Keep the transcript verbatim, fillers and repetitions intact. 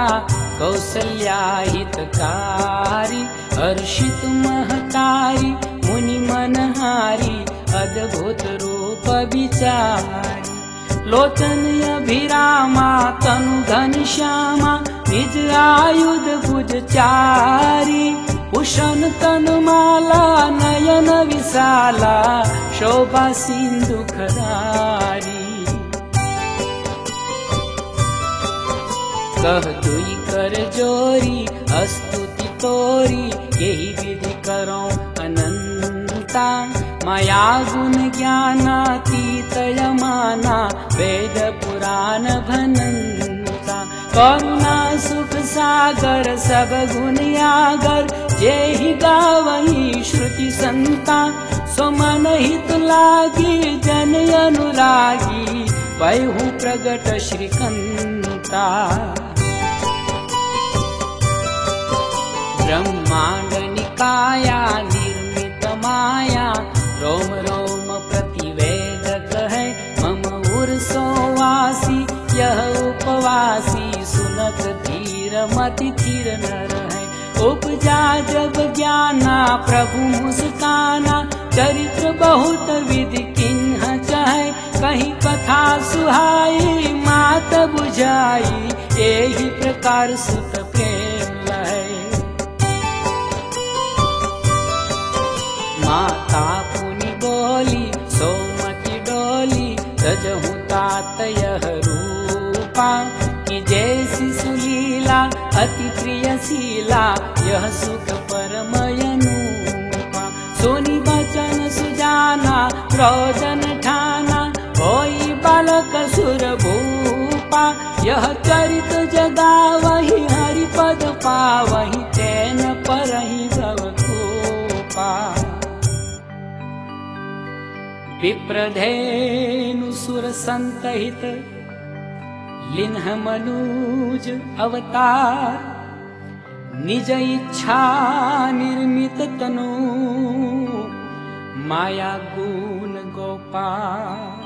कौसल्या हितकारी, हर्षित महतारी मुनि मनहारी, अद्भुत रूप विचारी। लोचन अभिरामा तनु घनश्यामा, निज आयुध भुज चारी। भूषण तनुमाला नयन विशाला, शोभा सिंधु खरारी। कह दुई कर जोरी, स्तुति तोरी, यही विधि करो अनंता। माया गुण ज्ञानातीत यमाना, वेद पुराण भनंता। करुणा सुख सागर सब गुण यागर, जेहि गावहि श्रुति संता। सो मन हित लागी जन अनुरागी, पयहु प्रगट श्रीकंता। ब्रह्मांड निकाया निर्मित माया, रोम रोम प्रतिवेदक है। मम उर्सो वासी यह उपवासी, सुनत धीर मति थीर न रहे। उपजा जब ज्ञाना प्रभु मुस्काना, चरित्र बहुत विधि किन्ह चाहे। कहीं कथा सुहाई मात बुझाई, यही प्रकार सुत प्रेम लहे। माता पुनि बोली सोमति डोली, तजहु तात यह रूपा। कि जैसी सुलीला अति प्रिय शीला, यह सुख परम अनूपा। सोनी बचन सुजाना रोदन ठाना, होई बालक सुर भूपा। यह चरित जगावहि हरिपद पावहि, चैन परहि भव कोपा। विप्रधेनु सुर संतहित, लिन्ह मनुज अवतार। निज इच्छा निर्मित तनु, माया गुण गोपाल।